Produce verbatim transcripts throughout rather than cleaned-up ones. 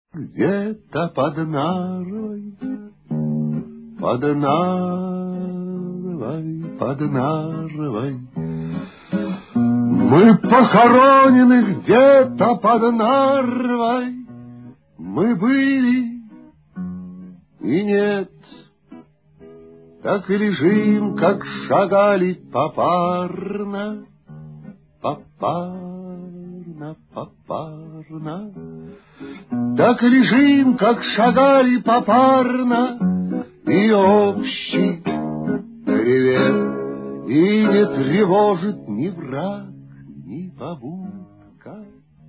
Где-то под Нарвой, под Нарвой, под Нарвой мы похоронены, где-то под Нарвой мы были и нет. Так и лежим, как шагали попарно, попарно, попарно. Так и лежим, как шагали попарно, и общий привет, и не тревожит ни враг, ни побудка,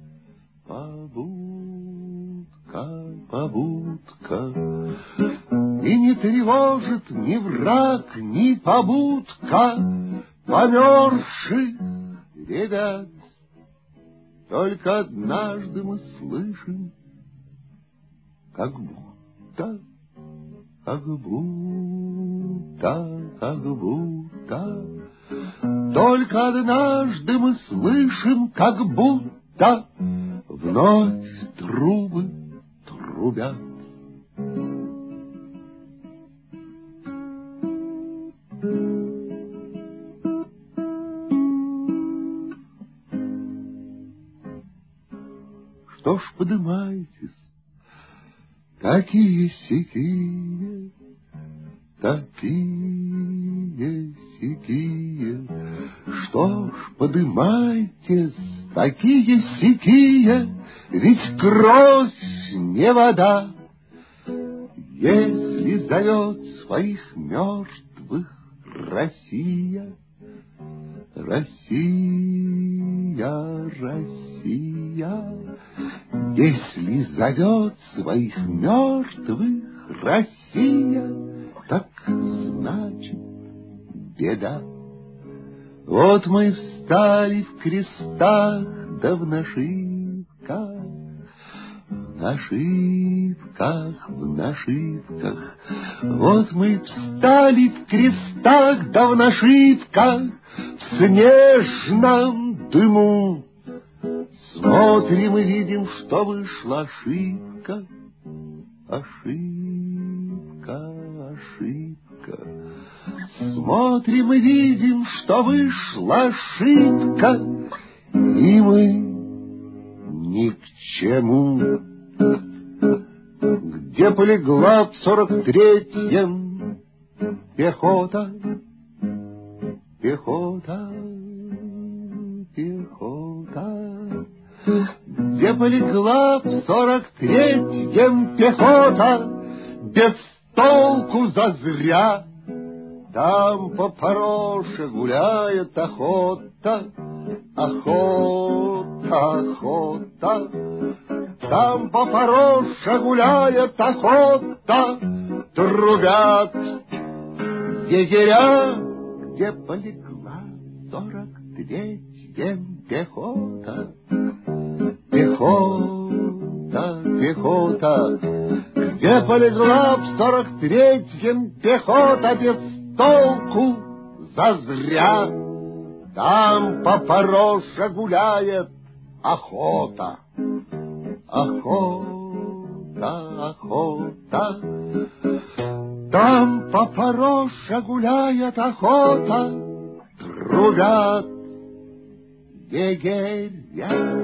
побудка, побудка. И не тревожит ни враг, ни побудка померзших ребят. Только однажды мы слышим, как будто, как будто, как будто. Только однажды мы слышим, как будто вновь трубы трубят. Что ж, подымайтесь, такие-сякие, такие-сякие. Что ж, подымайтесь, такие-сякие, ведь кровь не вода. Если зовет своих мертвых Россия, Россия, Россия, если зовет своих мертвых Россия, так значит беда. Вот мы встали в крестах, да в нашивках, в нашивках, в нашивках. Вот мы встали в крестах, да в нашивках, в снежном дыму. Смотрим и видим, что вышла ошибка, ошибка, ошибка. Смотрим и видим, что вышла ошибка, и мы ни к чему. Где полегла в сорок третьем пехота, пехота, пехота. Где полегла в сорок третьем пехота, без толку зазря. Там по Пороше гуляет охота, охота, охота. Там по Пороше гуляет охота, трубят егеря. Где полегла в сорок третьем пехота, пехота, пехота. Где полегла в сорок третьем пехота, без толку зазря. Там по Пороше гуляет охота, охота, охота. Там по Пороше гуляет охота, трубят егеря.